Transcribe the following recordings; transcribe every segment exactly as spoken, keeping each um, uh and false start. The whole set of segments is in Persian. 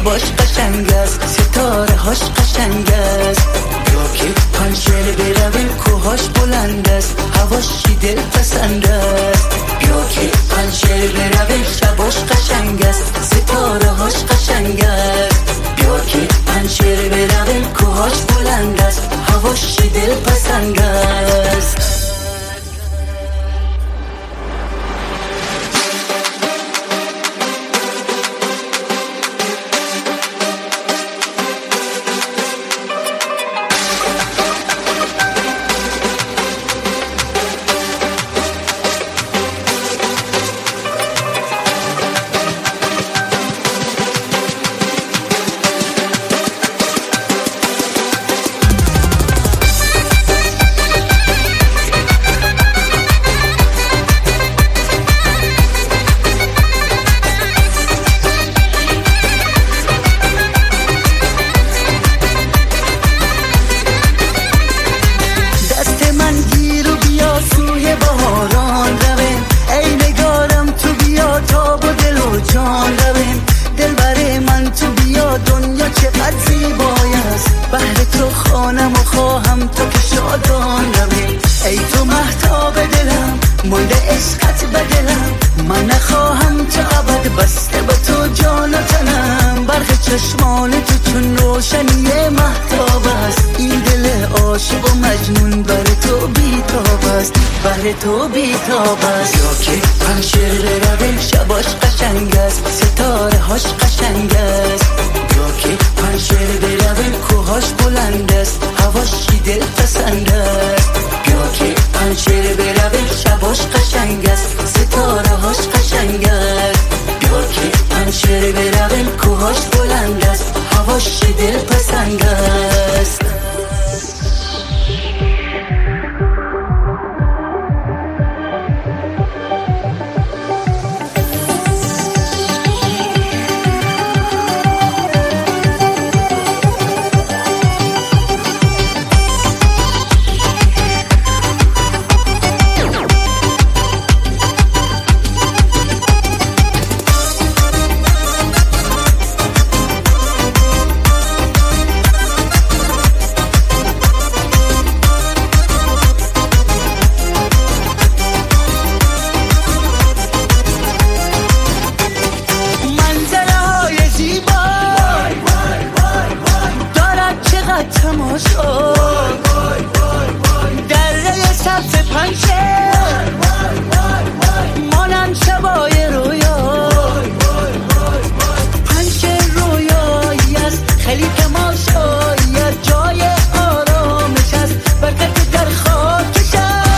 شباش قشنگ است، ستاره هاش قشنگ است. بیا که پنجره برویم کوهاش بلند است، هواشی دل پسند است. بیا که پنجره برویم شباش قشنگ است، ستاره هاش قشنگ است. بیا که پنجره برویم کوهاش بلند است، هواشی دل پسند است. خانم و خواهم تو که شادان رویم. ای تو مهتاب دلم مانده عشقت به دلم، من نخواهم تا ابد بسته به تو جان و تنم. برق چشمان تو چون روشنی مهتاب است، این دل عاشق و مجنون بر تو بیتاب است، بر تو بیتاب است. یا که پنجره رویم شباش قشنگ است، ستاره هاش قشنگ است. یا که پنجره برویم کوهاش بلند است، هواشی دل پسند است. یا که پنجره برویم شباش قشنگ است، ستاره هاش قشنگ است. یا که پنجره برویم کوهاش بلند است، هواشی دل پسند است. تماشا دره سبز پنجره مانند شبای رویا، پنجره رویایی است خیلی تماشایی است، جای آرامش است برکت در خاکش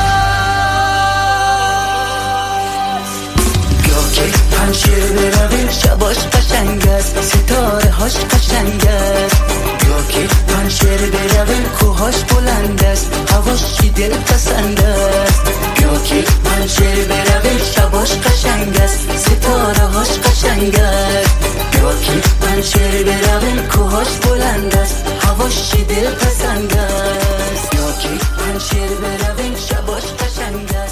است. بیا که پنجره برویم شباش قشنگ است، ستاره هاش قشنگ است. بیا که پنجره برویم کوهاش بلند است، هواشی دل پسند است. بیا که پنجره برویم شباش قشنگ است، ستاره هاش قشنگ است. بیا که پنجره برویم کوهاش بلند است، هواشی دل پسند است. بیا که پنجره برویم شباش قشنگ است.